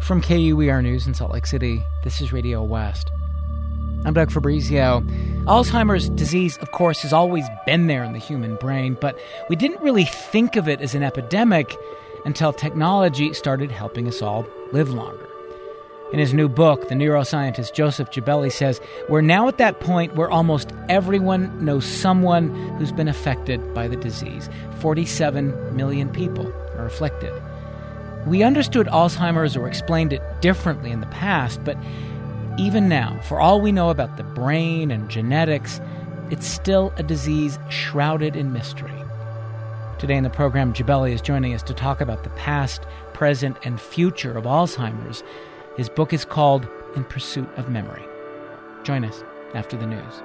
From KUER News in Salt Lake City, this is Radio West. I'm Doug Fabrizio. Alzheimer's disease, of course, has always been there in the human brain, but we didn't really think of it as an epidemic until technology started helping us all live longer. In his new book, the neuroscientist Joseph Gibelli says, we're now at that point where almost everyone knows someone who's been affected by the disease. 47 million people are afflicted. We understood Alzheimer's or explained it differently in the past, but even now, for all we know about the brain and genetics, it's still a disease shrouded in mystery. Today in the program, Gibelli is joining us to talk about the past, present, and future of Alzheimer's. His book is called In Pursuit of Memory. Join us after the news.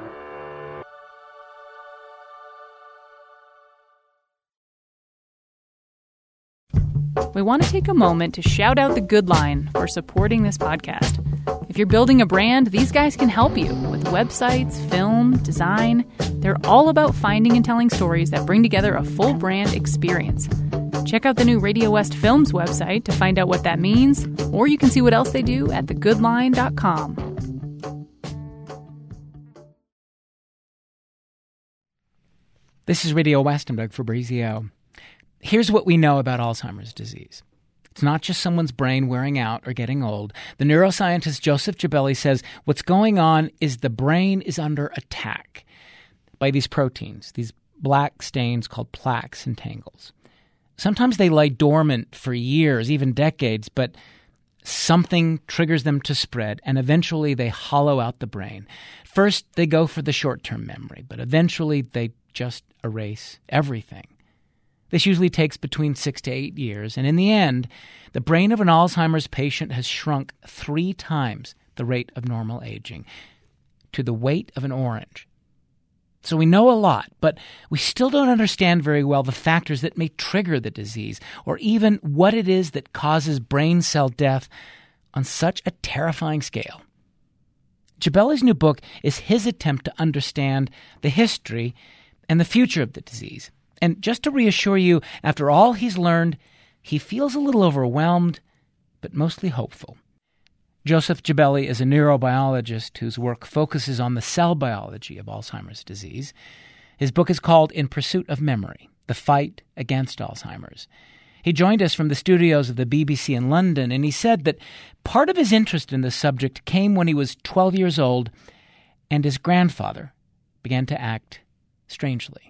We want to take a moment to shout out The Good Line for supporting this podcast. If you're building a brand, these guys can help you with websites, film, design. They're all about finding and telling stories that bring together a full brand experience. Check out the new Radio West Films website to find out what that means, or you can see what else they do at thegoodline.com. This is Radio West. I'm Doug Fabrizio. Here's what we know about Alzheimer's disease. It's not just someone's brain wearing out or getting old. The neuroscientist Joseph Gibelli says what's going on is the brain is under attack by these proteins, these black stains called plaques and tangles. Sometimes they lie dormant for years, even decades, but something triggers them to spread, and eventually they hollow out the brain. First, they go for the short-term memory, but eventually they just erase everything. This usually takes between 6 to 8 years, and in the end, the brain of an Alzheimer's patient has shrunk 3 times the rate of normal aging, to the weight of an orange. So we know a lot, but we still don't understand very well the factors that may trigger the disease, or even what it is that causes brain cell death on such a terrifying scale. Gibelli's new book is his attempt to understand the history and the future of the disease. And just to reassure you, after all he's learned, he feels a little overwhelmed, but mostly hopeful. Joseph Gibelli is a neurobiologist whose work focuses on the cell biology of Alzheimer's disease. His book is called In Pursuit of Memory, The Fight Against Alzheimer's. He joined us from the studios of the BBC in London, and he said that part of his interest in this subject came when he was 12 years old and his grandfather began to act strangely.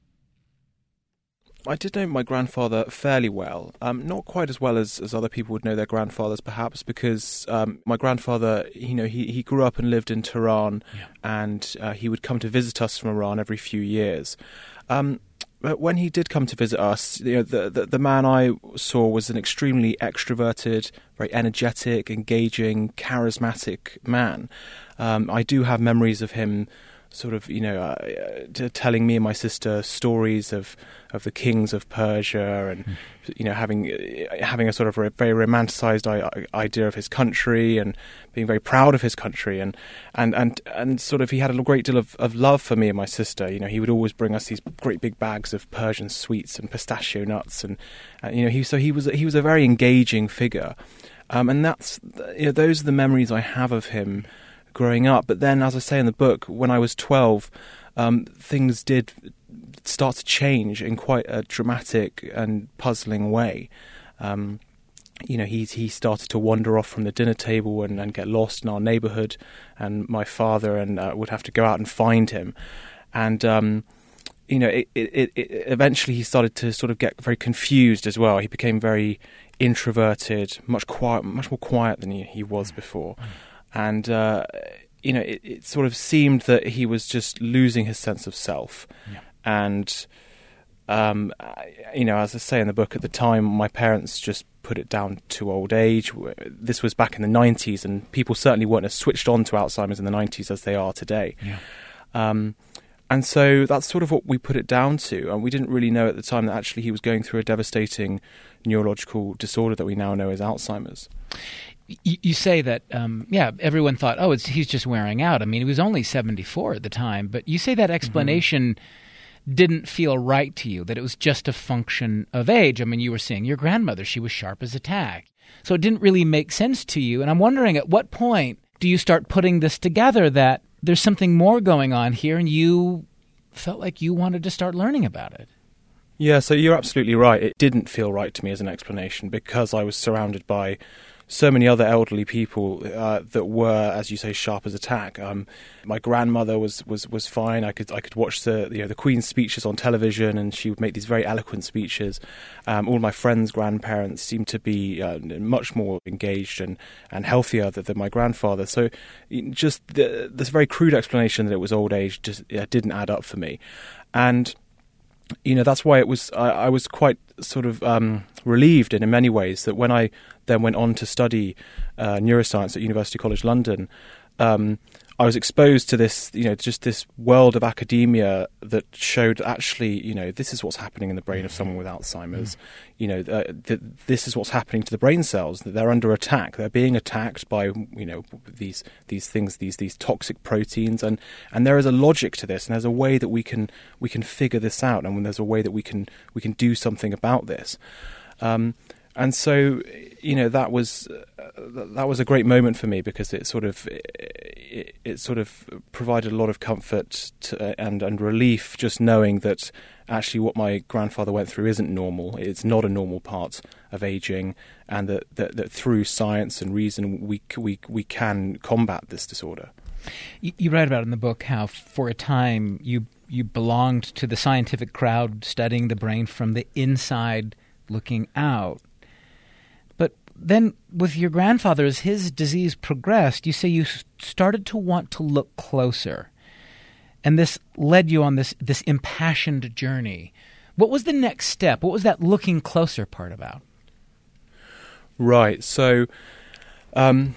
I did know my grandfather fairly well, not quite as well as other people would know their grandfathers, perhaps, because my grandfather, he grew up and lived in Tehran, and he would come to visit us from Iran every few years. But when he did come to visit us, the man I saw was an extremely extroverted, very energetic, engaging, charismatic man. I do have memories of him sort of, telling me and my sister stories of the kings of Persia, and having a sort of a very romanticized idea of his country, and being very proud of his country, and sort of he had a great deal of love for me and my sister. He would always bring us these great big bags of Persian sweets and pistachio nuts, and he was a very engaging figure, and that's those are the memories I have of him growing up. But then, as I say in the book, when I was 12, things did start to change in quite a dramatic and puzzling way. He started to wander off from the dinner table and get lost in our neighbourhood, and my father would have to go out and find him. And eventually he started to sort of get very confused as well. He became very introverted, much more quiet than he was before. And, it sort of seemed that he was just losing his sense of self. Yeah. And, as I say in the book, at the time, my parents just put it down to old age. This was back in the 90s, and people certainly weren't as switched on to Alzheimer's in the 90s as they are today. Yeah. And so that's sort of what we put it down to. And we didn't really know at the time that actually he was going through a devastating neurological disorder that we now know as Alzheimer's. You say that, everyone thought, he's just wearing out. I mean, he was only 74 at the time. But you say that explanation didn't feel right to you, that it was just a function of age. I mean, you were saying your grandmother, she was sharp as a tack. So it didn't really make sense to you. And I'm wondering, at what point do you start putting this together, that there's something more going on here and you felt like you wanted to start learning about it? Yeah, so you're absolutely right. It didn't feel right to me as an explanation because I was surrounded by so many other elderly people that were, as you say, sharp as a tack. My grandmother was fine. I could watch the Queen's speeches on television, and she would make these very eloquent speeches. All my friends' grandparents seemed to be much more engaged and healthier than my grandfather. So, just this very crude explanation that it was old age just didn't add up for me, and that's why it was. I was quite sort of relieved in many ways that when I then went on to study neuroscience at University College London, I was exposed to this, just this world of academia that showed actually, this is what's happening in the brain of someone with Alzheimer's. This is what's happening to the brain cells. That they're under attack. They're being attacked by, these things, these toxic proteins, and there is a logic to this, and there's a way that we can figure this out, and when there's a way that we can do something about this. And so, that was a great moment for me because it sort of provided a lot of comfort and relief, just knowing that actually what my grandfather went through isn't normal. It's not a normal part of aging, and that through science and reason we can combat this disorder. You write about in the book how for a time you belonged to the scientific crowd studying the brain from the inside looking out. But then with your grandfather, as his disease progressed, you say you started to want to look closer. And this led you on this impassioned journey. What was the next step? What was that looking closer part about? Right. So, when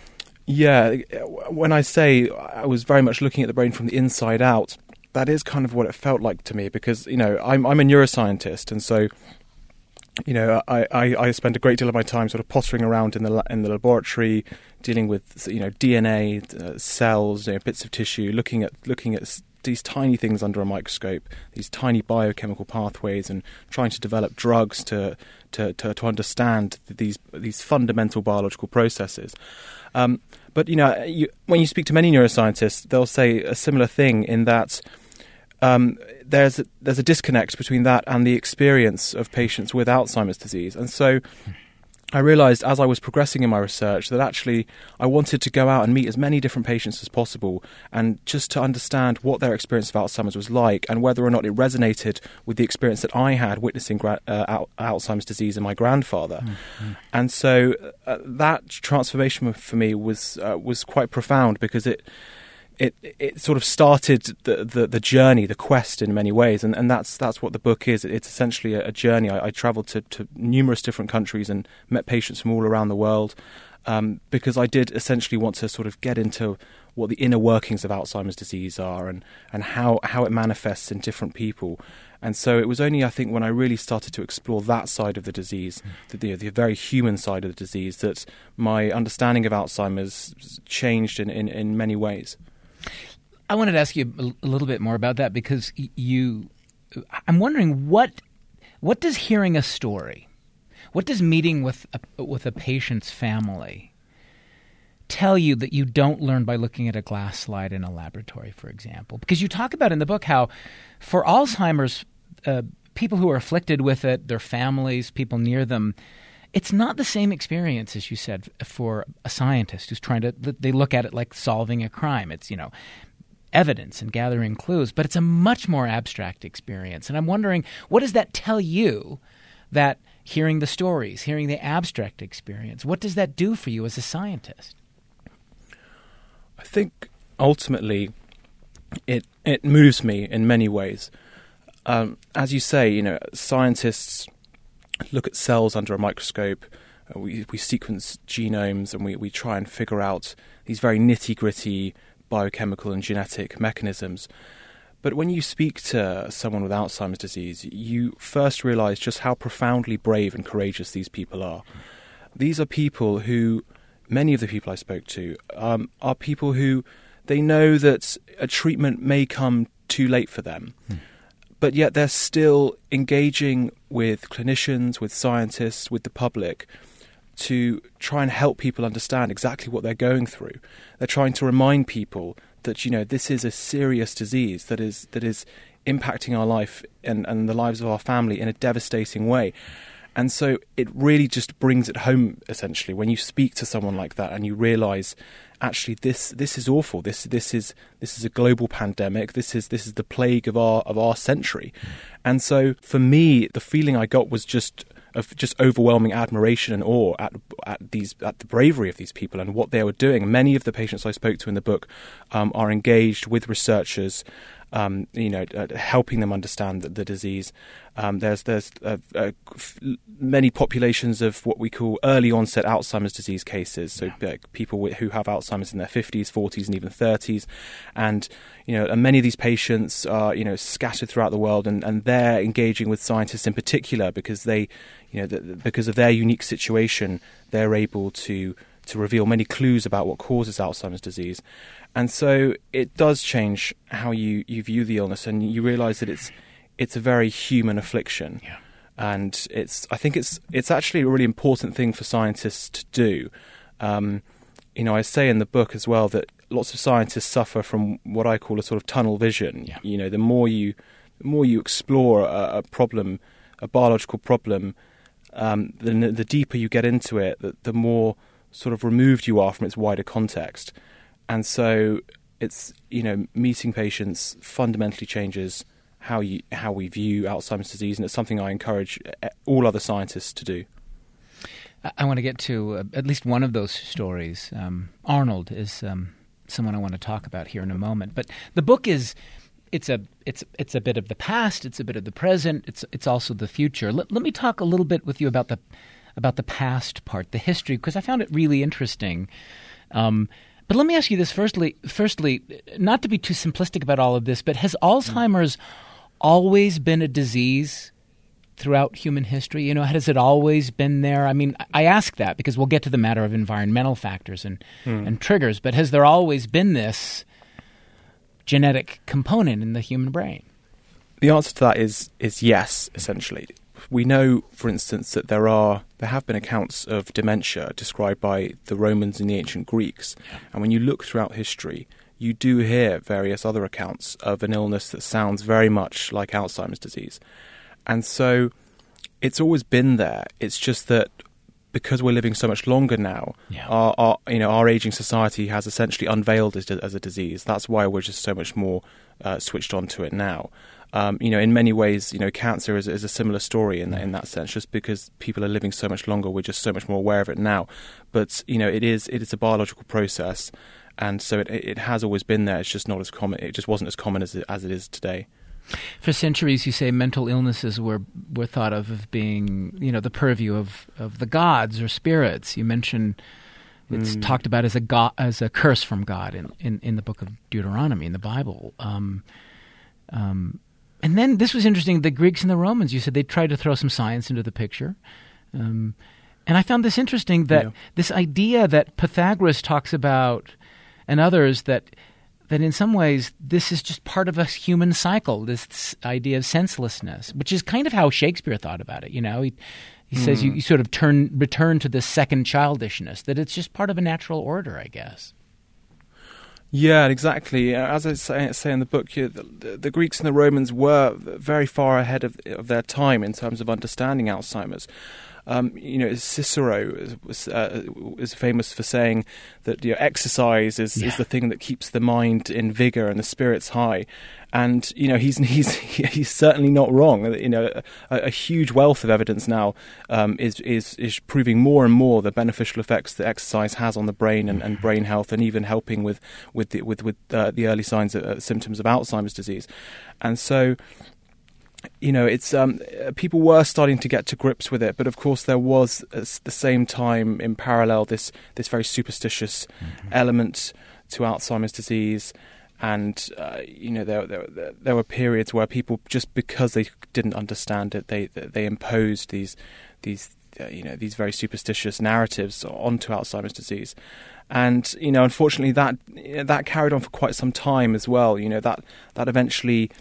I say I was very much looking at the brain from the inside out, that is kind of what it felt like to me because, I'm a neuroscientist, and so I spend a great deal of my time sort of pottering around in the laboratory, dealing with DNA, cells, bits of tissue, looking at these tiny things under a microscope, these tiny biochemical pathways, and trying to develop drugs to understand these fundamental biological processes. But when you speak to many neuroscientists, they'll say a similar thing in that. There's a disconnect between that and the experience of patients with Alzheimer's disease. And so I realized as I was progressing in my research that actually I wanted to go out and meet as many different patients as possible and just to understand what their experience of Alzheimer's was like and whether or not it resonated with the experience that I had witnessing Alzheimer's disease in my grandfather. Mm-hmm. And so that transformation for me was quite profound because it sort of started the journey, the quest in many ways, and that's what the book is. It's essentially a journey. I travelled to numerous different countries and met patients from all around the world because I did essentially want to sort of get into what the inner workings of Alzheimer's disease are and how it manifests in different people. And so it was only, I think, when I really started to explore that side of the disease, the very human side of the disease, that my understanding of Alzheimer's changed in many ways. I wanted to ask you a little bit more about that because I'm wondering what does hearing a story, what does meeting with a patient's family tell you that you don't learn by looking at a glass slide in a laboratory, for example? Because you talk about in the book how for Alzheimer's, people who are afflicted with it, their families, people near them, it's not the same experience, as you said, for a scientist who's they look at it like solving a crime. It's, evidence and gathering clues, but it's a much more abstract experience. And I'm wondering, what does that tell you, that hearing the stories, hearing the abstract experience, what does that do for you as a scientist? I think ultimately it moves me in many ways. As you say, scientists look at cells under a microscope, we sequence genomes, and we try and figure out these very nitty-gritty biochemical and genetic mechanisms. But when you speak to someone with Alzheimer's disease, you first realize just how profoundly brave and courageous these people are. These are people who, many of the people I spoke to, are people who they know that a treatment may come too late for them. but yet they're still engaging with clinicians, with scientists, with the public to try and help people understand exactly what they're going through. They're trying to remind people that, this is a serious disease that is impacting our life and the lives of our family in a devastating way. And so it really just brings it home, essentially, when you speak to someone like that and you realise, actually, this is awful. This is a global pandemic. This is the plague of our century. And so for me, the feeling I got was just overwhelming admiration and awe at the bravery of these people and what they were doing. Many of the patients I spoke to in the book are engaged with researchers, helping them understand the disease. There's many populations of what we call early onset Alzheimer's disease cases, so people who have Alzheimer's in their 50s, 40s, and even 30s, and many of these patients are scattered throughout the world, and they're engaging with scientists in particular because they, because of their unique situation, they're able to reveal many clues about what causes Alzheimer's disease. And so it does change how you view the illness, and you realise that it's a very human affliction. Yeah. And I think it's actually a really important thing for scientists to do. I say in the book as well that lots of scientists suffer from what I call a sort of tunnel vision. Yeah. The more you explore a problem, a biological problem, the deeper you get into it, the more sort of removed you are from its wider context. And so it's, meeting patients fundamentally changes how we view Alzheimer's disease, and it's something I encourage all other scientists to do. I want to get to at least one of those stories. Arnold is someone I want to talk about here in a moment. But the book it's a bit of the past, it's a bit of the present, it's also the future. Let me talk a little bit with you about the past part, the history, because I found it really interesting. But let me ask you this firstly, not to be too simplistic about all of this, but has Alzheimer's always been a disease throughout human history? Has it always been there? I mean, I ask that because we'll get to the matter of environmental factors and triggers, but has there always been this genetic component in the human brain? The answer to that is yes, essentially. We know, for instance, that there have been accounts of dementia described by the Romans and the ancient Greeks. And when you look throughout history, you do hear various other accounts of an illness that sounds very much like Alzheimer's disease. And so it's always been there. It's just that because we're living so much longer now, our aging society has essentially unveiled it as a disease. That's why we're just so much more switched on to it now. In many ways, cancer is a similar story in that sense. Just because people are living so much longer, we're just so much more aware of it now. But it is a biological process, and so it has always been there. It's just not as common. It just wasn't as common as it is today. For centuries, you say mental illnesses were thought of being the purview of the gods or spirits. You mentioned it's talked about as a curse from God in the book of Deuteronomy in the Bible. And then this was interesting, the Greeks and the Romans, you said they tried to throw some science into the picture. And I found this interesting, that this idea that Pythagoras talks about and others, that in some ways this is just part of a human cycle, this idea of senselessness, which is kind of how Shakespeare thought about it. He says you sort of return to this second childishness, that it's just part of a natural order, I guess. Yeah, exactly. As I say in the book, the Greeks and the Romans were very far ahead of their time in terms of understanding Alzheimer's. Cicero is famous for saying that exercise is the thing that keeps the mind in vigor and the spirits high. And he's certainly not wrong. A huge wealth of evidence now is proving more and more the beneficial effects that exercise has on the brain and brain health, and even helping with the early signs symptoms of Alzheimer's disease. And so, it's people were starting to get to grips with it, but of course there was at the same time in parallel this very superstitious element to Alzheimer's disease. And there were periods where people, just because they didn't understand it, they imposed these very superstitious narratives onto Alzheimer's disease. And unfortunately that carried on for quite some time as well. That eventually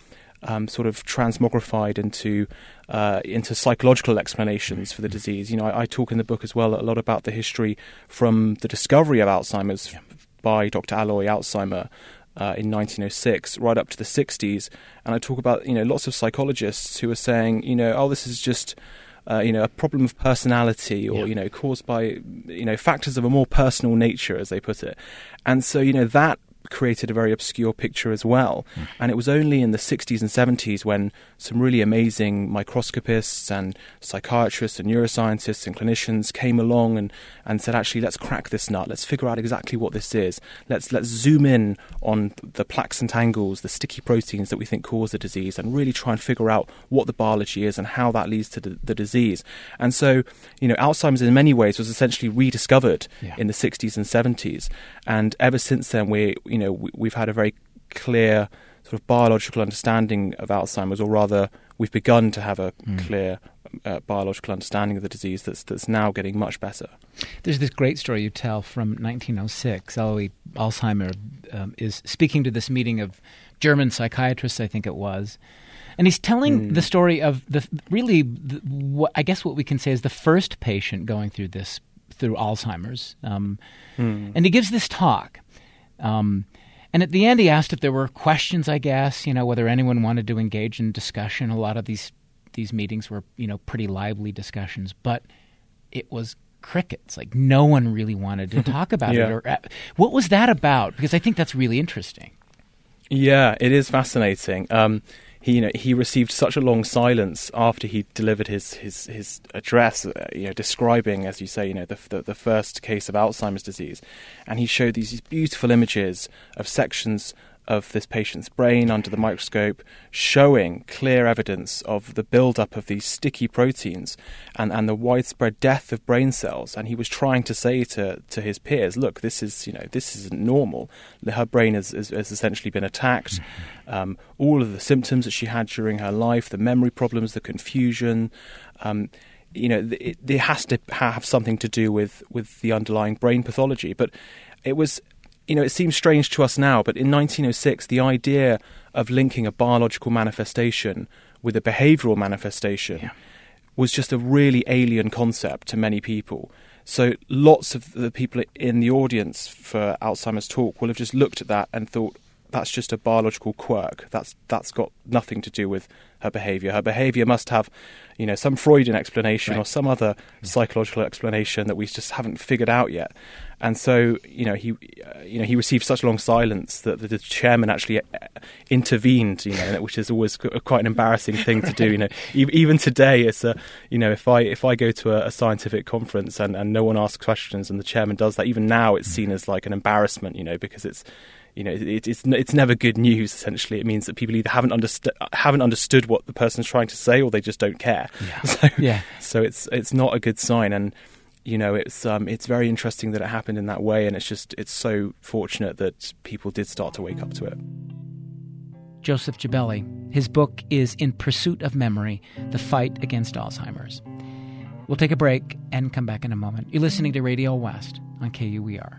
sort of transmogrified into psychological explanations for the disease. I talk in the book as well a lot about the history from the discovery of Alzheimer's by Dr. Alois Alzheimer in 1906 right up to the 60s, and I talk about lots of psychologists who are saying this is just a problem of personality, or caused by factors of a more personal nature, as they put it. And so that created a very obscure picture as well. And it was only in the 60s and 70s when some really amazing microscopists and psychiatrists and neuroscientists and clinicians came along and said, actually, let's crack this nut. Let's figure out exactly what this is. Let's zoom in on the plaques and tangles, the sticky proteins that we think cause the disease, and really try and figure out what the biology is and how that leads to the disease. And so, Alzheimer's in many ways was essentially rediscovered in the 60s and 70s. And ever since then, we've had a very clear sort of biological understanding of Alzheimer's, or rather, we've begun to have a clear biological understanding of the disease that's now getting much better. There's this great story you tell from 1906. Alois Alzheimer is speaking to this meeting of German psychiatrists, I think it was, and he's telling the story of I guess what we can say is the first patient going through Alzheimer's, and he gives this talk. And at the end, he asked if there were questions, I guess, whether anyone wanted to engage in discussion. A lot of these meetings were, pretty lively discussions, but it was crickets. Like, no one really wanted to talk about it. Or, what was that about? Because I think that's really interesting. Yeah, it is fascinating. He received such a long silence after he delivered his address, describing, as you say, the first case of Alzheimer's disease, and he showed these beautiful images of sections of this patient's brain under the microscope, showing clear evidence of the build-up of these sticky proteins and the widespread death of brain cells. And he was trying to say to his peers, look, this isn't normal. Her brain has essentially been attacked. All of the symptoms that she had during her life, the memory problems, the confusion, it has to have something to do with the underlying brain pathology. But it was... it seems strange to us now, but in 1906, the idea of linking a biological manifestation with a behavioural manifestation was just a really alien concept to many people. So lots of the people in the audience for Alzheimer's talk will have just looked at that and thought, that's just a biological quirk. That's got nothing to do with her behaviour. Her behaviour must have, some Freudian explanation or some other psychological explanation that we just haven't figured out yet. And so, he received such long silence that the chairman actually intervened, which is always quite an embarrassing thing to do. Even today, it's if I go to a scientific conference and no one asks questions and the chairman does that, even now it's seen as like an embarrassment, because it's. It's never good news. Essentially, it means that people either haven't understood what the person's trying to say, or they just don't care. So it's not a good sign. And it's very interesting that it happened in that way. And it's so fortunate that people did start to wake up to it. Joseph Gibelli. His book is In Pursuit of Memory: The Fight Against Alzheimer's. We'll take a break and come back in a moment. You're listening to Radio West on KUER.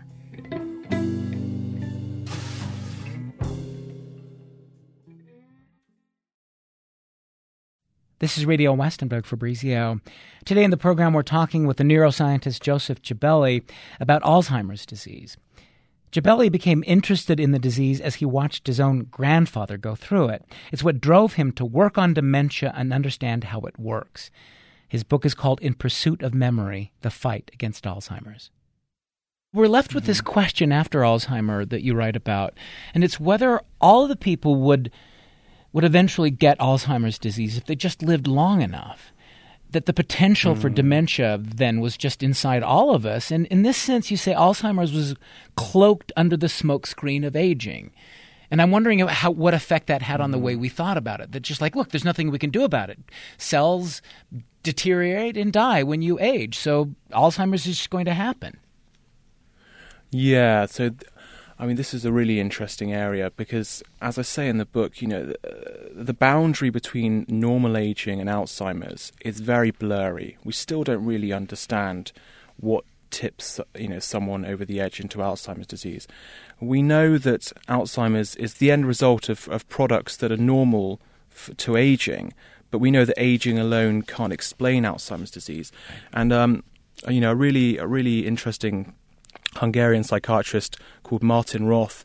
This is Radio West. I'm Doug Fabrizio. Today in the program, we're talking with the neuroscientist Joseph Gibelli about Alzheimer's disease. Gibelli became interested in the disease as he watched his own grandfather go through it. It's what drove him to work on dementia and understand how it works. His book is called In Pursuit of Memory: The Fight Against Alzheimer's. We're left with this question after Alzheimer that you write about, and it's whether all of the people would eventually get Alzheimer's disease if they just lived long enough, that the potential for dementia then was just inside all of us. And in this sense, you say Alzheimer's was cloaked under the smokescreen of aging. And I'm wondering what effect that had on the way we thought about it. That just like, look, there's nothing we can do about it. Cells deteriorate and die when you age. So Alzheimer's is just going to happen. Yeah, so... this is a really interesting area because, as I say in the book, the boundary between normal aging and Alzheimer's is very blurry. We still don't really understand what tips, someone over the edge into Alzheimer's disease. We know that Alzheimer's is the end result of products that are normal to aging, but we know that aging alone can't explain Alzheimer's disease. And a really interesting Hungarian psychiatrist called Martin Roth,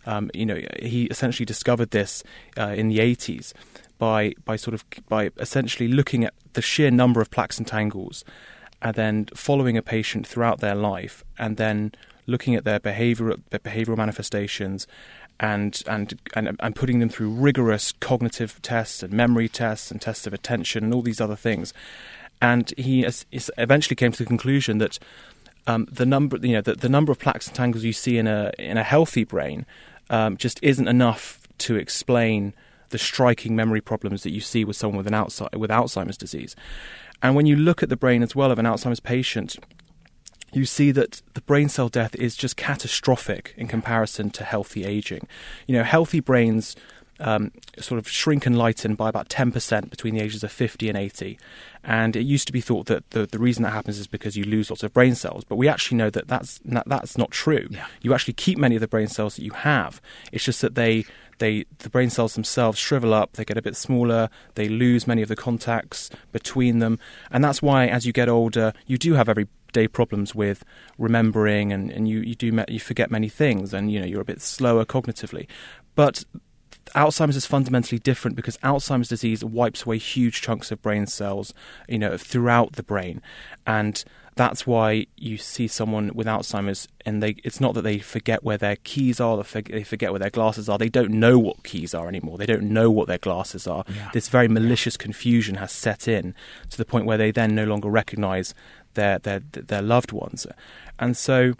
he essentially discovered this in the 80s by essentially looking at the sheer number of plaques and tangles, and then following a patient throughout their life, and then looking at their behavioral manifestations, and putting them through rigorous cognitive tests and memory tests and tests of attention and all these other things. And he eventually came to the conclusion that the number of plaques and tangles you see in a healthy brain just isn't enough to explain the striking memory problems that you see with someone with Alzheimer's disease. And when you look at the brain as well of an Alzheimer's patient, you see that the brain cell death is just catastrophic in comparison to healthy aging. Healthy brains sort of shrink and lighten by about 10% between the ages of 50 and 80. And it used to be thought that the reason that happens is because you lose lots of brain cells. But we actually know that that's not true. Yeah. You actually keep many of the brain cells that you have. It's just that the brain cells themselves shrivel up, they get a bit smaller, they lose many of the contacts between them. And that's why, as you get older, you do have everyday problems with remembering, and you forget many things, and you're a bit slower cognitively. But Alzheimer's is fundamentally different, because Alzheimer's disease wipes away huge chunks of brain cells, throughout the brain, and that's why you see someone with Alzheimer's, and it's not that they forget where their keys are, they forget where their glasses are. They don't know what keys are anymore. They don't know what their glasses are. Yeah. This very malicious confusion has set in to the point where they then no longer recognise their loved ones, and so.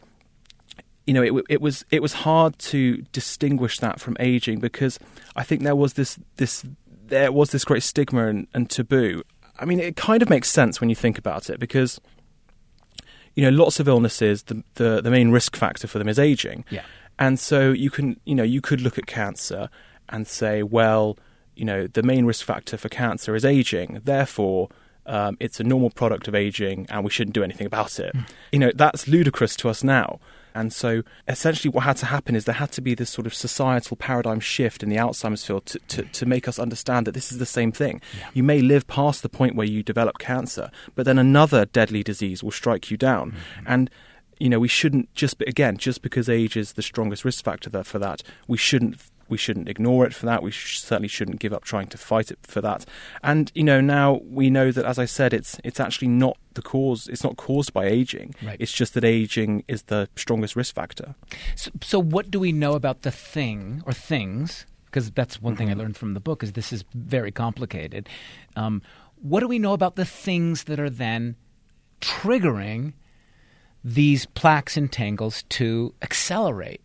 It was hard to distinguish that from aging, because I think there was this great stigma and taboo. I mean, it kind of makes sense when you think about it, because lots of illnesses, the main risk factor for them is aging. Yeah. And so you could look at cancer and say, well, the main risk factor for cancer is aging, therefore it's a normal product of aging and we shouldn't do anything about it. That's ludicrous to us now. And so essentially what had to happen is there had to be this sort of societal paradigm shift in the Alzheimer's field to make us understand that this is the same thing. Yeah. You may live past the point where you develop cancer, but then another deadly disease will strike you down. Mm-hmm. And, we shouldn't just because age is the strongest risk factor for that, we shouldn't ignore it for that. We certainly shouldn't give up trying to fight it for that. And, now we know that, as I said, it's actually not the cause. It's not caused by aging. Right. It's just that aging is the strongest risk factor. So what do we know about the thing or things? Because that's one thing I learned from the book, is this is very complicated. What do we know about the things that are then triggering these plaques and tangles to accelerate?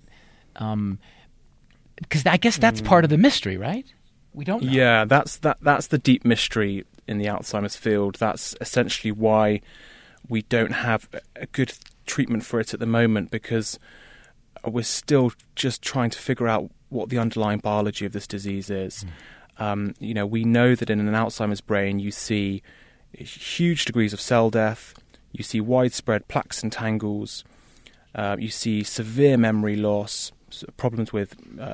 Because I guess that's part of the mystery, right? We don't know. Yeah, that's the deep mystery in the Alzheimer's field. That's essentially why we don't have a good treatment for it at the moment, because we're still just trying to figure out what the underlying biology of this disease is. We know that in an Alzheimer's brain you see huge degrees of cell death, you see widespread plaques and tangles, you see severe memory loss, problems with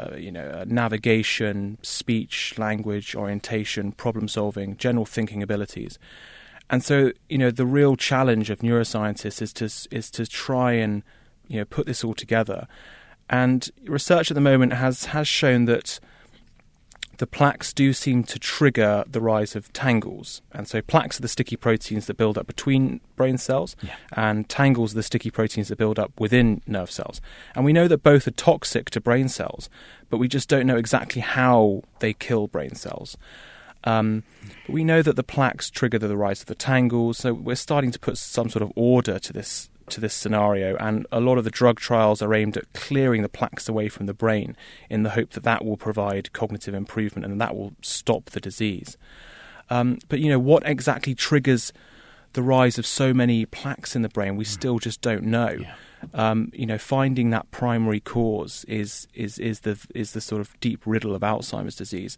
navigation, speech, language, orientation, problem solving, general thinking abilities. And so the real challenge of neuroscientists is to try and put this all together. And research at the moment has shown that the plaques do seem to trigger the rise of tangles. And so plaques are the sticky proteins that build up between brain cells, and tangles are the sticky proteins that build up within nerve cells. And we know that both are toxic to brain cells, but we just don't know exactly how they kill brain cells. But we know that the plaques trigger the rise of the tangles, so we're starting to put some sort of order to this scenario, and a lot of the drug trials are aimed at clearing the plaques away from the brain in the hope that will provide cognitive improvement and that will stop the disease. But what exactly triggers the rise of so many plaques in the brain, we still just don't know. Yeah. Finding that primary cause is the sort of deep riddle of Alzheimer's disease.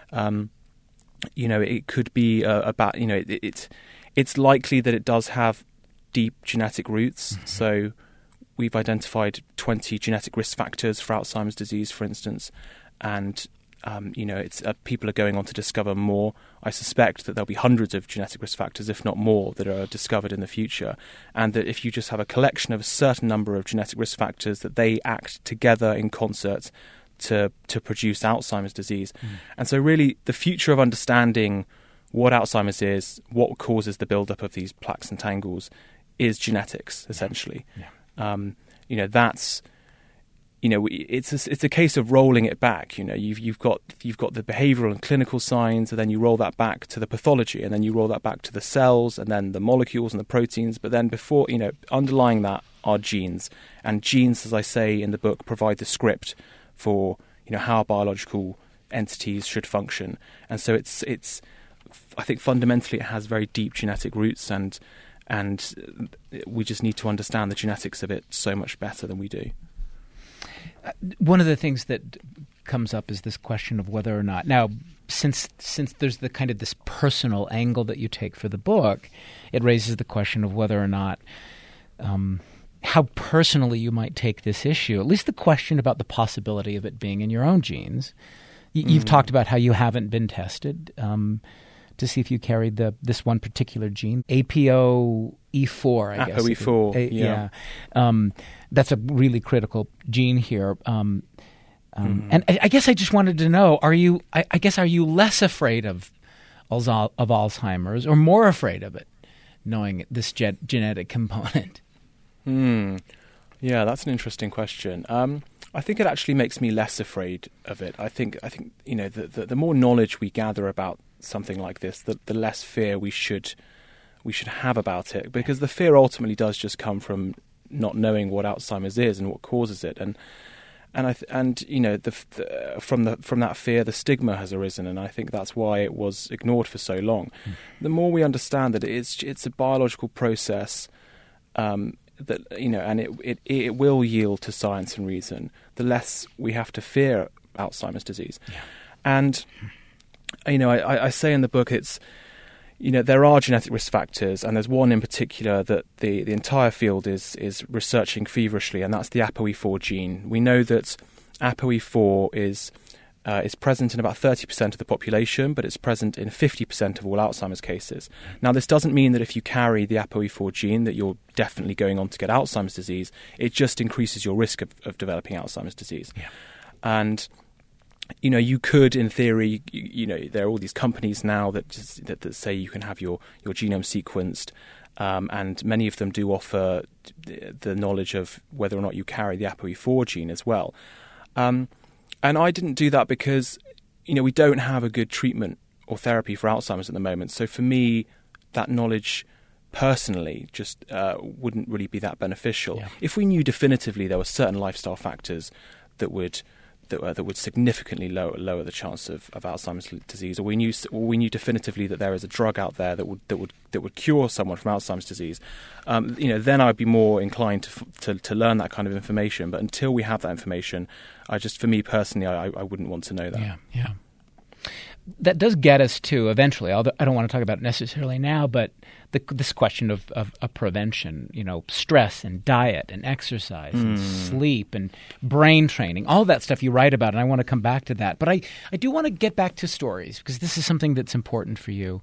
It could be about it's likely that it does have deep genetic roots. Mm-hmm. So we've identified 20 genetic risk factors for Alzheimer's disease, for instance, and it's people are going on to discover more. I suspect that there'll be hundreds of genetic risk factors, if not more, that are discovered in the future. And that if you just have a collection of a certain number of genetic risk factors, that they act together in concert to produce Alzheimer's disease. And so really the future of understanding what Alzheimer's is, what causes the buildup of these plaques and tangles, is genetics, essentially. That's... it's a case of rolling it back. You've got the behavioural and clinical signs, and then you roll that back to the pathology, and then you roll that back to the cells, and then the molecules and the proteins. But then underlying that are genes, and genes, as I say in the book, provide the script for how biological entities should function. And so it's I think fundamentally it has very deep genetic roots, and we just need to understand the genetics of it so much better than we do. One of the things that comes up is this question of whether or not, now, since there's the kind of this personal angle that you take for the book, it raises the question of whether or not how personally you might take this issue, at least the question about the possibility of it being in your own genes. You've talked about how you haven't been tested to see if you carried this one particular gene, APOE4, I guess. APOE4, yeah. That's a really critical gene here. And I guess I just wanted to know, are you less afraid of Alzheimer's or more afraid of it, knowing this genetic component? Yeah, that's an interesting question. I think it actually makes me less afraid of it. I think the more knowledge we gather about something like this, the less fear we should have about it, because the fear ultimately does just come from not knowing what Alzheimer's is and what causes it, and from that fear, the stigma has arisen, and I think that's why it was ignored for so long. The more we understand that it's a biological process, that and it will yield to science and reason, the less we have to fear Alzheimer's disease. And I say in the book, it's there are genetic risk factors, and there's one in particular that the entire field is researching feverishly, and that's the APOE4 gene. We know that APOE4 is present in about 30% of the population, but it's present in 50% of all Alzheimer's cases. Now, this doesn't mean that if you carry the APOE4 gene that you're definitely going on to get Alzheimer's disease. It just increases your risk of developing Alzheimer's disease. Yeah. And you could, in theory, there are all these companies now that say you can have your genome sequenced, and many of them do offer the knowledge of whether or not you carry the APOE4 gene as well. And I didn't do that because, we don't have a good treatment or therapy for Alzheimer's at the moment. So for me, that knowledge personally just wouldn't really be that beneficial. Yeah. If we knew definitively there were certain lifestyle factors that would significantly lower the chance of Alzheimer's disease, or we knew definitively that there is a drug out there that would cure someone from Alzheimer's disease, then I'd be more inclined to learn that kind of information. But until we have that information, for me personally, I wouldn't want to know that. Yeah. That does get us to eventually, although I don't want to talk about it necessarily now, but this question of prevention, stress and diet and exercise and sleep and brain training, all of that stuff you write about, and I want to come back to that. But I do want to get back to stories, because this is something that's important for you,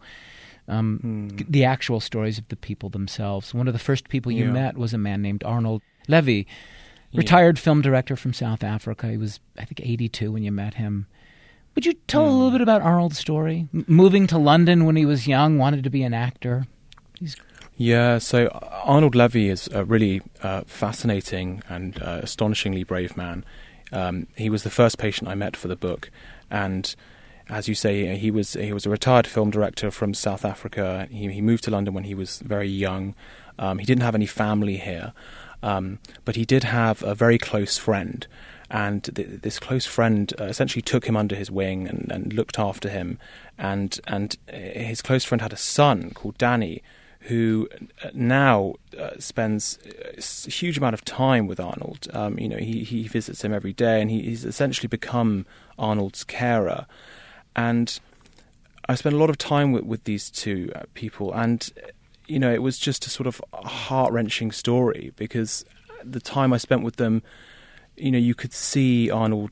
the actual stories of the people themselves. One of the first people you met was a man named Arnold Levy, retired film director from South Africa. He was, I think, 82 when you met him. Would you tell a little bit about Arnold's story? Moving to London when he was young, wanted to be an actor. So Arnold Levy is a really fascinating and astonishingly brave man. He was the first patient I met for the book, and as you say, he was a retired film director from South Africa. He moved to London when he was very young. He didn't have any family here, but he did have a very close friend. And this close friend essentially took him under his wing and looked after him. And his close friend had a son called Danny, who now spends a huge amount of time with Arnold. He visits him every day, and he's essentially become Arnold's carer. And I spent a lot of time with these two people, and it was just a sort of heart-wrenching story, because the time I spent with them, you could see Arnold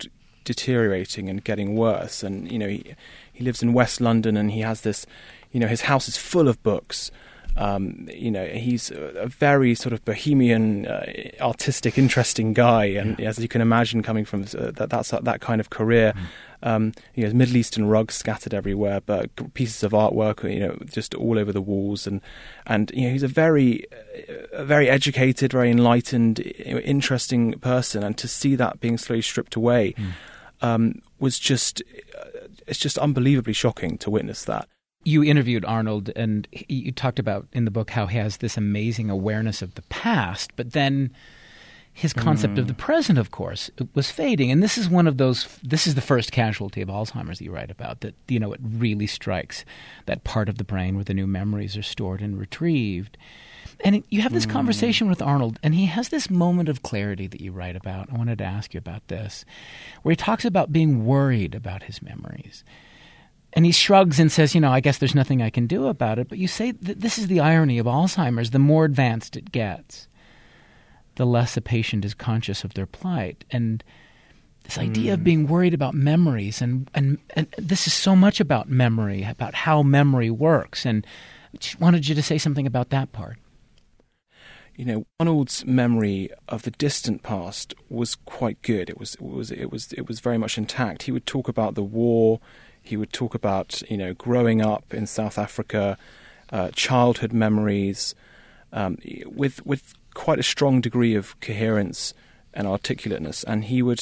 deteriorating and getting worse. And he lives in West London, and he has this, his house is full of books. He's a very sort of bohemian, artistic, interesting guy, and as you can imagine, coming from that kind of career, Middle Eastern rugs scattered everywhere, but pieces of artwork, just all over the walls, and he's a very educated, very enlightened, interesting person, and to see that being slowly stripped away was just it's just unbelievably shocking to witness that. You interviewed Arnold, and you talked about in the book how he has this amazing awareness of the past, but then his concept of the present, of course, was fading. And this is this is the first casualty of Alzheimer's that you write about, that, it really strikes that part of the brain where the new memories are stored and retrieved. And you have this conversation with Arnold, and he has this moment of clarity that you write about. I wanted to ask you about this, where he talks about being worried about his memories. And he shrugs and says, I guess there's nothing I can do about it. But you say that this is the irony of Alzheimer's. The more advanced it gets, the less a patient is conscious of their plight. And this idea of being worried about memories, and this is so much about memory, about how memory works. And I just wanted you to say something about that part. Arnold's memory of the distant past was quite good. It was very much intact. He would talk about the war. He would talk about, growing up in South Africa, childhood memories, with quite a strong degree of coherence and articulateness. And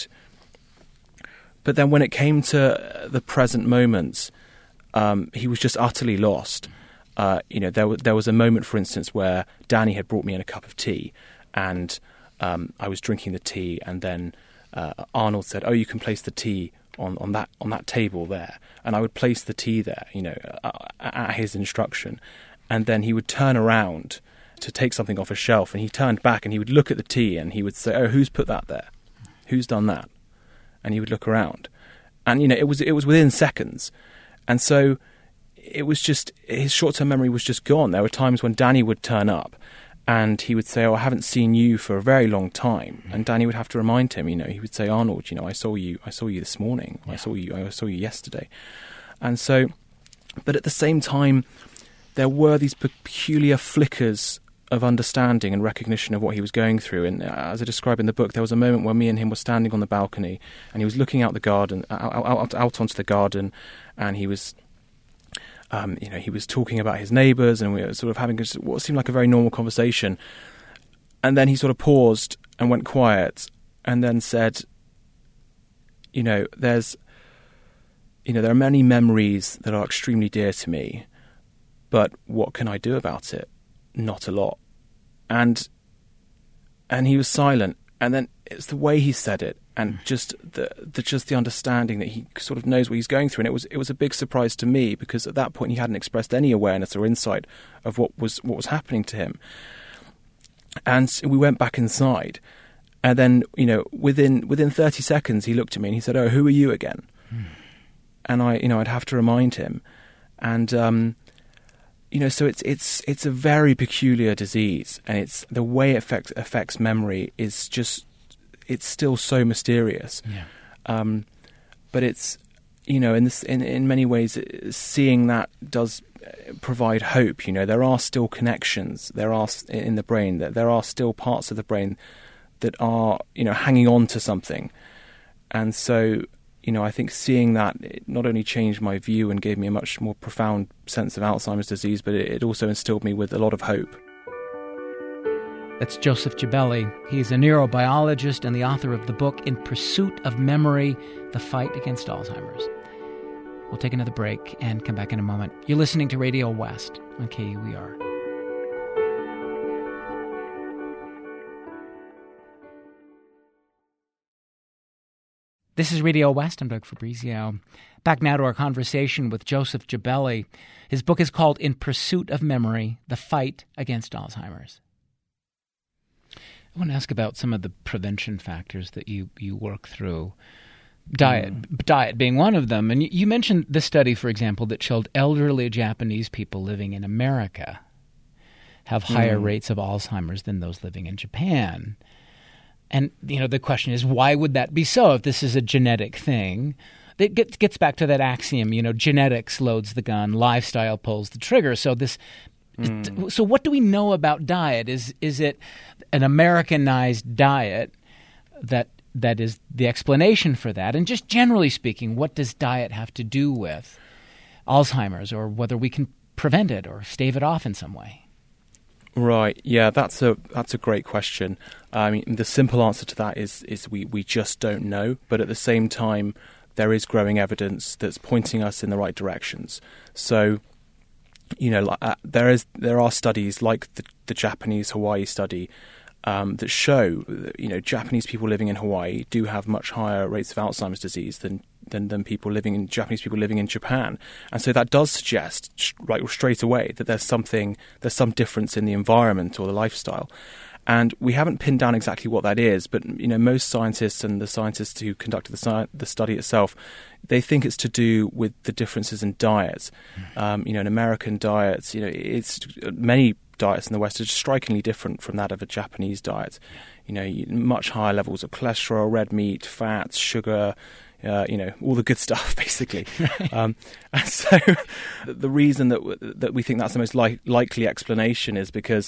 but then when it came to the present moments, he was just utterly lost. There was a moment, for instance, where Danny had brought me in a cup of tea, and I was drinking the tea, and then Arnold said, "Oh, you can place the tea on that table there," and I would place the tea there, at his instruction, and then he would turn around to take something off a shelf, and he turned back and he would look at the tea and he would say, "Oh, who's put that there? Who's done that?" And he would look around, and it was within seconds, and so it was just, his short-term memory was just gone. There were times when Danny would turn up, and he would say, "Oh, I haven't seen you for a very long time." And Danny would have to remind him. He would say, "Arnold, I saw you this morning. Yeah. I saw you yesterday." And so, but at the same time, there were these peculiar flickers of understanding and recognition of what he was going through. And as I describe in the book, there was a moment where me and him were standing on the balcony, and he was looking out the garden, out onto the garden, and he was. He was talking about his neighbours, and we were sort of having what seemed like a very normal conversation. And then he sort of paused and went quiet, and then said, there are many memories that are extremely dear to me, but what can I do about it? Not a lot. And he was silent, and then it's the way he said it, and just the understanding that he sort of knows what he's going through. And it was a big surprise to me, because at that point he hadn't expressed any awareness or insight of what was happening to him. And we went back inside, and then within 30 seconds he looked at me and he said, "Oh, who are you again?" And I'd have to remind him, and so it's a very peculiar disease, and it's the way it affects memory is just. It's still so mysterious, but it's in many ways, seeing that does provide hope. There are still connections. There are in the brain that there are still parts of the brain that are hanging on to something, and so I think seeing that, it not only changed my view and gave me a much more profound sense of Alzheimer's disease, but it also instilled me with a lot of hope. That's Joseph Gibelli. He's a neurobiologist and the author of the book In Pursuit of Memory, The Fight Against Alzheimer's. We'll take another break and come back in a moment. You're listening to Radio West on KUER. This is Radio West. I'm Doug Fabrizio. Back now to our conversation with Joseph Gibelli. His book is called In Pursuit of Memory, The Fight Against Alzheimer's. I want to ask about some of the prevention factors that you work through. Diet being one of them. And you mentioned this study, for example, that showed elderly Japanese people living in America have higher rates of Alzheimer's than those living in Japan. And, the question is, why would that be so if this is a genetic thing? It gets back to that axiom, genetics loads the gun, lifestyle pulls the trigger. So so what do we know about diet? Is it an Americanized diet that is the explanation for that? And just generally speaking, what does diet have to do with Alzheimer's, or whether we can prevent it or stave it off in some way? Right. Yeah, that's a great question. I mean, the simple answer to that is we just don't know. But at the same time, there is growing evidence that's pointing us in the right directions. So, there are studies like the Japanese Hawaii study that show that, Japanese people living in Hawaii do have much higher rates of Alzheimer's disease than Japanese people living in Japan. And so that does suggest straight away that there's some difference in the environment or the lifestyle. And we haven't pinned down exactly what that is, but most scientists and the scientists who conducted the study itself, they think it's to do with the differences in diets. In American diets, it's many diets in the West are strikingly different from that of a Japanese diet. Much higher levels of cholesterol, red meat, fats, sugar. All the good stuff, basically. And so the reason that we think that's the most likely explanation is because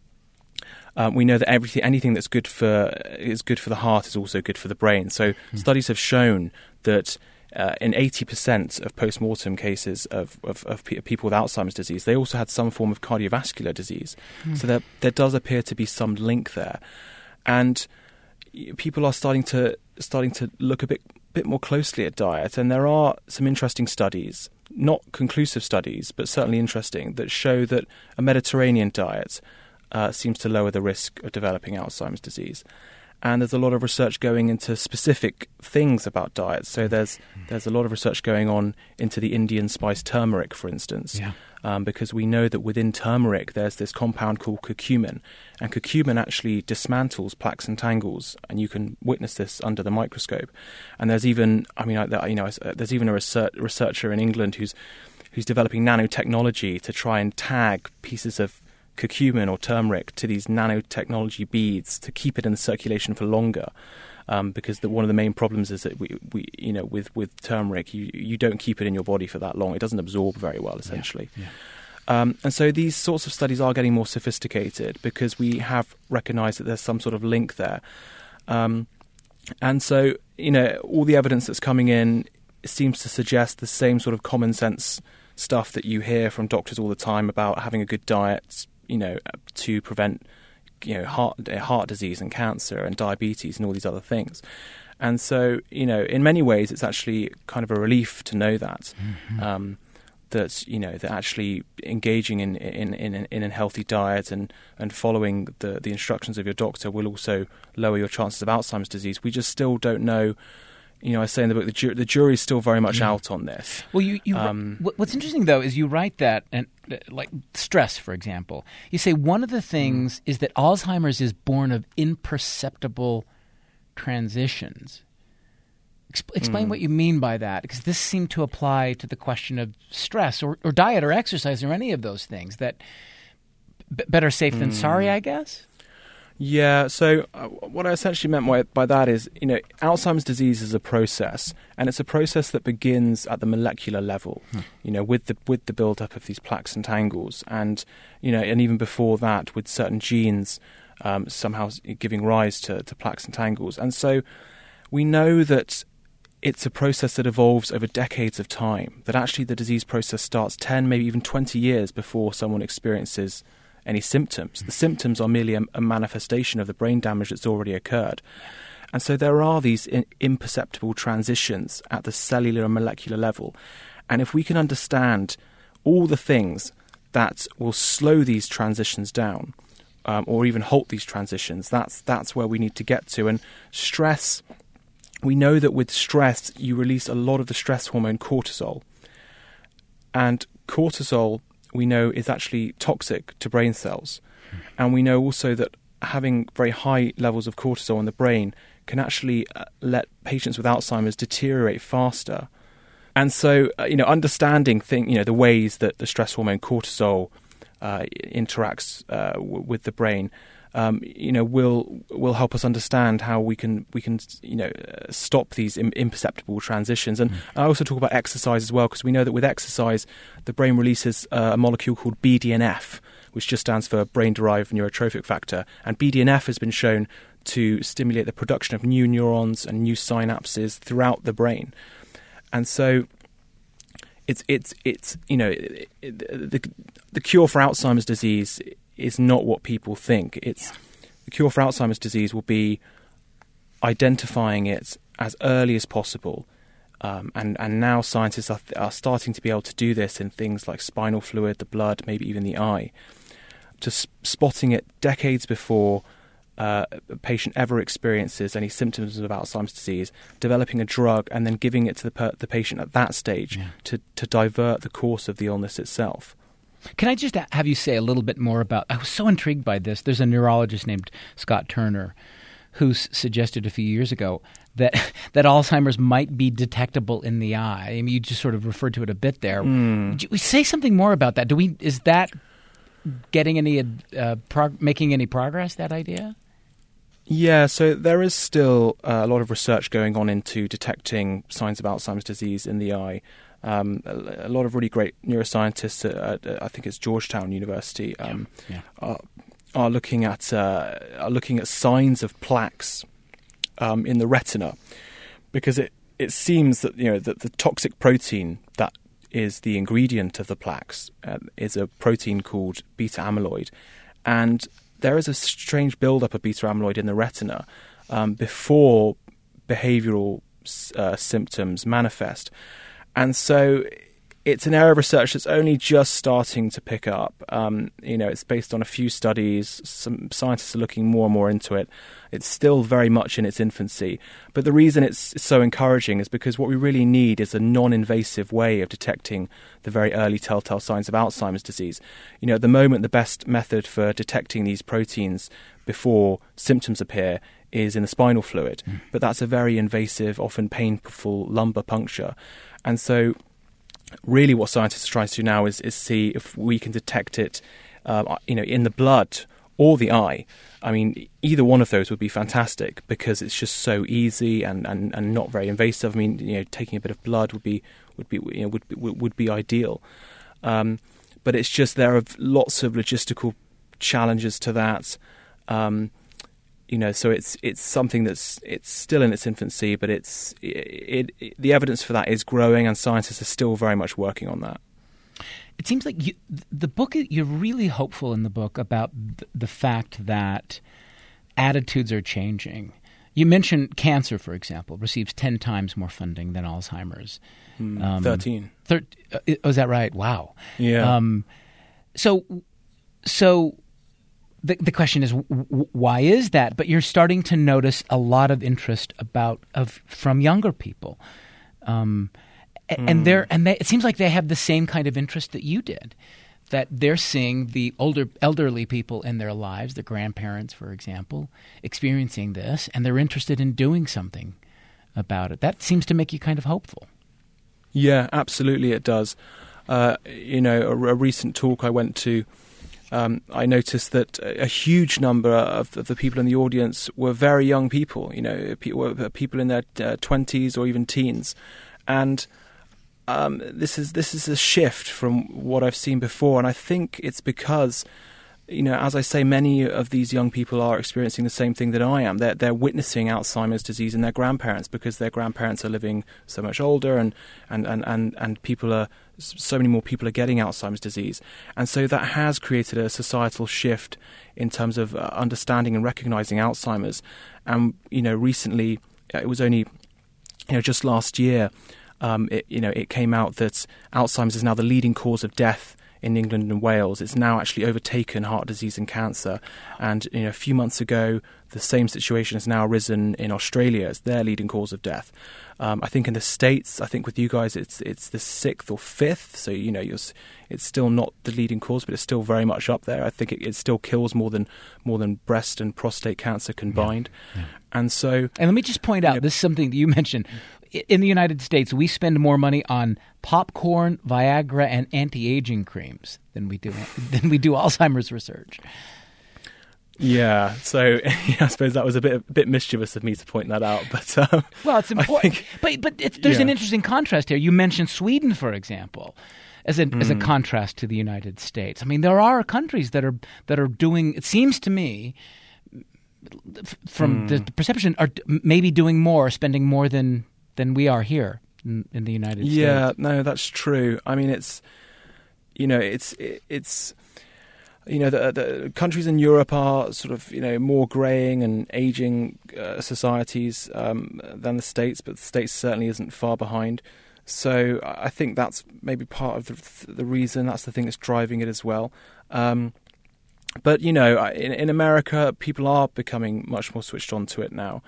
we know that anything that's good for the heart is also good for the brain. So studies have shown that in 80% of post-mortem cases of people with Alzheimer's disease, they also had some form of cardiovascular disease. So there does appear to be some link there, and people are starting to look a bit more closely at diet, and there are some interesting studies, not conclusive studies, but certainly interesting, that show that a Mediterranean diet seems to lower the risk of developing Alzheimer's disease. And there's a lot of research going into specific things about diet. So there's a lot of research going on into the Indian spice turmeric, for instance, because we know that within turmeric there's this compound called curcumin, and curcumin actually dismantles plaques and tangles, and you can witness this under the microscope. And there's even, there's even a researcher in England who's developing nanotechnology to try and tag pieces of curcumin or turmeric to these nanotechnology beads to keep it in the circulation for longer, because one of the main problems is that we with turmeric you don't keep it in your body for that long. It doesn't absorb very well, essentially. And so these sorts of studies are getting more sophisticated because we have recognised that there's some sort of link there, and so all the evidence that's coming in seems to suggest the same sort of common sense stuff that you hear from doctors all the time about having a good diet, to prevent, heart disease and cancer and diabetes and all these other things. And so, in many ways, it's actually kind of a relief to know that, that actually engaging in a healthy diet and following the instructions of your doctor will also lower your chances of Alzheimer's disease. We just still don't know. I say in the book, the jury's still very much out on this. Well, what's interesting, though, is you write that, and like stress, for example. You say one of the things is that Alzheimer's is born of imperceptible transitions. Explain what you mean by that, because this seemed to apply to the question of stress or diet or exercise or any of those things, that better safe than sorry, I guess? Yeah, so what I essentially meant by that is, Alzheimer's disease is a process, and it's a process that begins at the molecular level, with the build-up of these plaques and tangles, and and even before that, with certain genes somehow giving rise to plaques and tangles. And so we know that it's a process that evolves over decades of time, that actually the disease process starts 10, maybe even 20 years before someone experiences any symptoms. The symptoms are merely a manifestation of the brain damage that's already occurred. And so there are these imperceptible transitions at the cellular and molecular level. And if we can understand all the things that will slow these transitions down, or even halt these transitions, that's where we need to get to. And stress, we know that with stress, you release a lot of the stress hormone cortisol. And cortisol, we know, is actually toxic to brain cells. And we know also that having very high levels of cortisol in the brain can actually let patients with Alzheimer's deteriorate faster. And so, understanding the ways that the stress hormone cortisol interacts with the brain, will help us understand how we can stop these imperceptible transitions. And I also talk about exercise as well, because we know that with exercise, the brain releases a molecule called BDNF, which just stands for brain-derived neurotrophic factor. And BDNF has been shown to stimulate the production of new neurons and new synapses throughout the brain. And so the cure for Alzheimer's disease is not what people think. The cure for Alzheimer's disease will be identifying it as early as possible. And now scientists are starting to be able to do this in things like spinal fluid, the blood, maybe even the eye, to spotting it decades before a patient ever experiences any symptoms of Alzheimer's disease, developing a drug and then giving it to the patient at that stage to divert the course of the illness itself. Can I just have you say a little bit more about, I was so intrigued by this. There's a neurologist named Scott Turner who suggested a few years ago that Alzheimer's might be detectable in the eye. I mean, you just sort of referred to it a bit there. Would you say something more about that? Is that getting any making any progress, that idea? Yeah, so there is still a lot of research going on into detecting signs of Alzheimer's disease in the eye. A lot of really great neuroscientists at I think it's Georgetown University are looking at signs of plaques in the retina, because it seems that that the toxic protein that is the ingredient of the plaques is a protein called beta amyloid, and there is a strange buildup of beta amyloid in the retina before behavioral symptoms manifest. And so it's an area of research that's only just starting to pick up. It's based on a few studies. Some scientists are looking more and more into it. It's still very much in its infancy. But the reason it's so encouraging is because what we really need is a non-invasive way of detecting the very early telltale signs of Alzheimer's disease. At the moment, the best method for detecting these proteins before symptoms appear is in the spinal fluid. But that's a very invasive, often painful lumbar puncture. And so really what scientists are trying to do now is see if we can detect it in the blood or the eye. I mean, either one of those would be fantastic because it's just so easy and not very invasive. I mean, taking a bit of blood would be ideal. But it's just there are lots of logistical challenges to that. So it's something it's still in its infancy, but the evidence for that is growing, and scientists are still very much working on that. It seems like you're really hopeful in the book about the fact that attitudes are changing. You mentioned cancer, for example, receives 10 times more funding than Alzheimer's. 13. Is that right? Wow. Yeah. So the question is, why is that? But you're starting to notice a lot of interest from younger people. It seems like they have the same kind of interest that you did, that they're seeing the elderly people in their lives, the grandparents, for example, experiencing this, and they're interested in doing something about it. That seems to make you kind of hopeful. Yeah, absolutely it does. A recent talk I went to, I noticed that a huge number of the people in the audience were very young people, people in their 20s or even teens. And this is a shift from what I've seen before. And I think it's because, as I say, many of these young people are experiencing the same thing that I am. They're witnessing Alzheimer's disease in their grandparents because their grandparents are living so much older, and people are so many more people are getting Alzheimer's disease. And so that has created a societal shift in terms of understanding and recognizing Alzheimer's. And recently, it was only just last year, it came out that Alzheimer's is now the leading cause of death in England and Wales. It's now actually overtaken heart disease and cancer. And a few months ago, the same situation has now arisen in Australia as their leading cause of death. I think in the States, I think with you guys, it's the 6th or 5th. So it's still not the leading cause, but it's still very much up there. I think it still kills more than breast and prostate cancer combined. Yeah. And let me just point out, this is something that you mentioned. in the United States, we spend more money on popcorn, Viagra, and anti-aging creams than we do Alzheimer's research. Yeah, so I suppose that was a bit mischievous of me to point that out, but well, it's important. But there's an interesting contrast here. You mentioned Sweden, for example, as a contrast to the United States. I mean, there are countries that are doing. It seems to me, from the perception, are maybe doing more, spending more than we are here in the United States. Yeah, no, that's true. I mean, it's the countries in Europe are sort of, more greying and aging societies than the States, but the States certainly isn't far behind. So I think that's maybe part of the reason. That's the thing that's driving it as well. But, in America, people are becoming much more switched on to it now.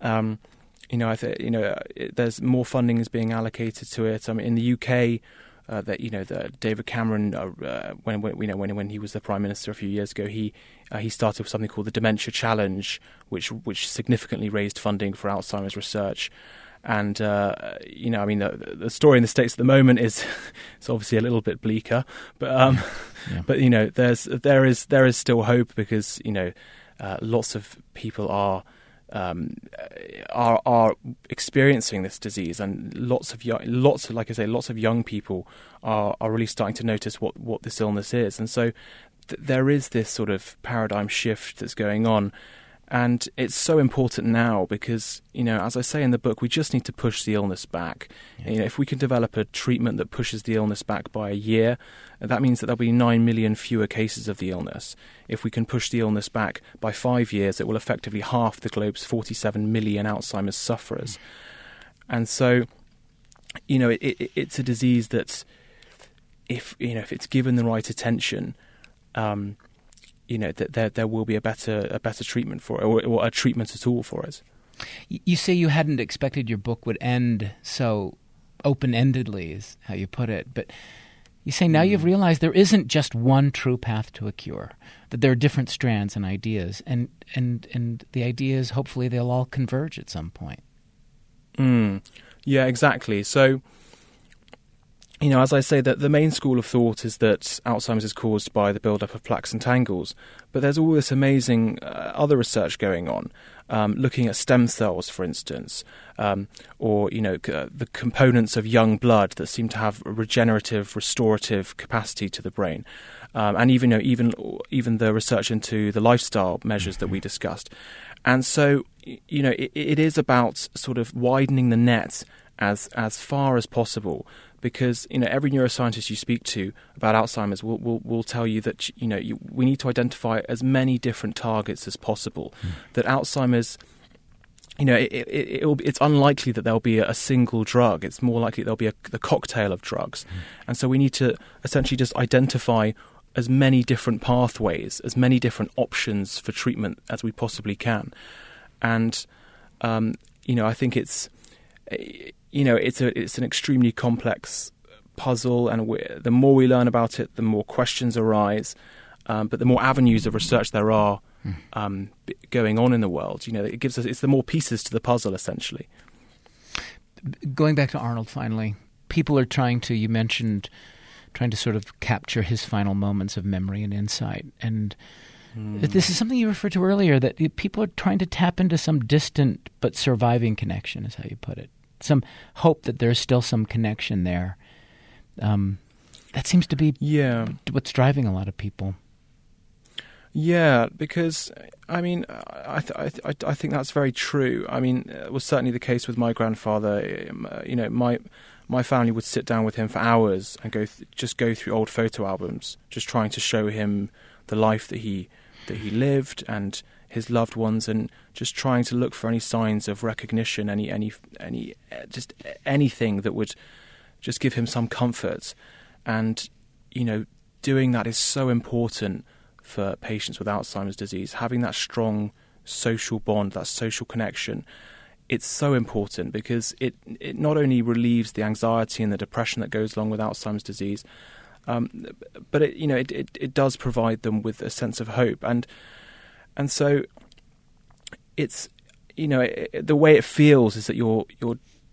There's more funding is being allocated to it. I mean, in the UK, that David Cameron, when he was the Prime Minister a few years ago, he started with something called the Dementia Challenge, which significantly raised funding for Alzheimer's research. And the story in the States at the moment is it's obviously a little bit bleaker, but there is still hope, because lots of people are experiencing this disease, and lots of young people are really starting to notice what this illness is, and so there is this sort of paradigm shift that's going on. And it's so important now because, as I say in the book, we just need to push the illness back. Yeah. If we can develop a treatment that pushes the illness back by a year, that means that there'll be 9 million fewer cases of the illness. If we can push the illness back by 5 years, it will effectively halve the globe's 47 million Alzheimer's sufferers. And so, it's a disease that, if it's given the right attention, that there will be a better treatment for it, or a treatment at all for it. You say you hadn't expected your book would end so open-endedly, is how you put it. But you say now you've realized there isn't just one true path to a cure, that there are different strands and ideas, and the ideas, hopefully, they'll all converge at some point. Yeah, exactly. So, as I say, that the main school of thought is that Alzheimer's is caused by the build-up of plaques and tangles. But there's all this amazing other research going on, looking at stem cells, for instance, or the components of young blood that seem to have a regenerative, restorative capacity to the brain, and even the research into the lifestyle measures that we discussed. And so, it is about sort of widening the net as far as possible. Because every neuroscientist you speak to about Alzheimer's will tell you that we need to identify as many different targets as possible. That Alzheimer's, it's unlikely that there'll be a single drug. It's more likely there'll be the cocktail of drugs, and so we need to essentially just identify as many different pathways, as many different options for treatment as we possibly can. And I think it's an extremely complex puzzle, and the more we learn about it, the more questions arise. But the more avenues of research there are going on in the world, it's the more pieces to the puzzle, essentially. Going back to Arnold, finally, people are trying to sort of capture his final moments of memory and insight, and this is something you referred to earlier, that people are trying to tap into some distant but surviving connection, is how you put it. Some hope that there's still some connection there. That seems to be what's driving a lot of people. Yeah, because I mean, I think that's very true. I mean, it was certainly the case with my grandfather. My family would sit down with him for hours and go through old photo albums, just trying to show him the life that he lived and his loved ones, and just trying to look for any signs of recognition, just anything that would just give him some comfort. And doing that is so important for patients with Alzheimer's disease. Having that strong social bond, that social connection, it's so important, because it not only relieves the anxiety and the depression that goes along with Alzheimer's disease, but it does provide them with a sense of hope. And so it's, the way it feels is that you're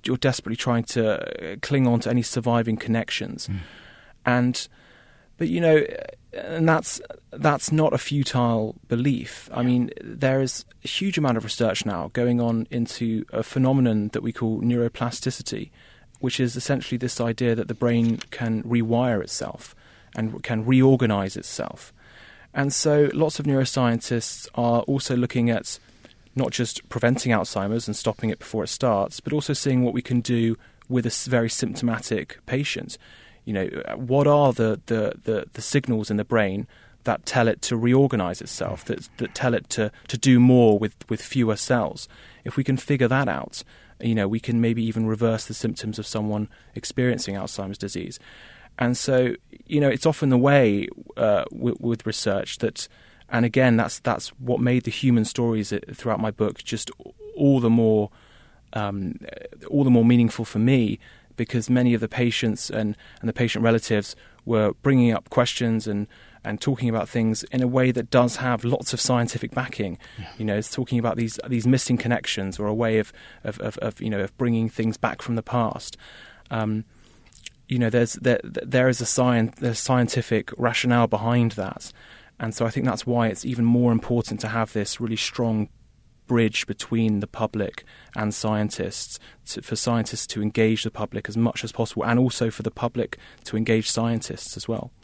you're desperately trying to cling on to any surviving connections. But and that's not a futile belief. I mean, there is a huge amount of research now going on into a phenomenon that we call neuroplasticity, which is essentially this idea that the brain can rewire itself and can reorganize itself. And so lots of neuroscientists are also looking at not just preventing Alzheimer's and stopping it before it starts, but also seeing what we can do with a very symptomatic patient. What are the signals in the brain that tell it to reorganize itself, that tell it to do more with fewer cells? If we can figure that out, we can maybe even reverse the symptoms of someone experiencing Alzheimer's disease. And so, it's often the way with research that, and again, that's what made the human stories throughout my book just all the more meaningful for me, because many of the patients and the patient relatives were bringing up questions and talking about things in a way that does have lots of scientific backing. It's talking about these missing connections, or a way of bringing things back from the past. There is there's scientific rationale behind that, and so I think that's why it's even more important to have this really strong bridge between the public and scientists, for scientists to engage the public as much as possible, and also for the public to engage scientists as well.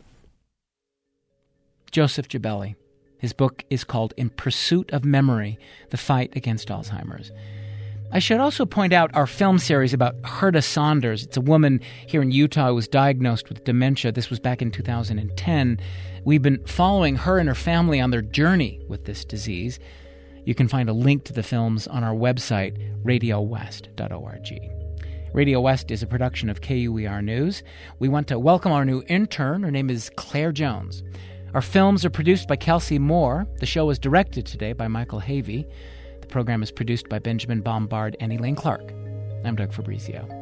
Joseph Gibelli. His book is called In Pursuit of Memory, The Fight Against Alzheimer's. I should also point out our film series about Herta Saunders. It's a woman here in Utah who was diagnosed with dementia. This was back in 2010. We've been following her and her family on their journey with this disease. You can find a link to the films on our website, radiowest.org. Radio West is a production of KUER News. We want to welcome our new intern. Her name is Claire Jones. Our films are produced by Kelsey Moore. The show was directed today by Michael Havey. The program is produced by Benjamin Bombard and Elaine Clark. I'm Doug Fabrizio.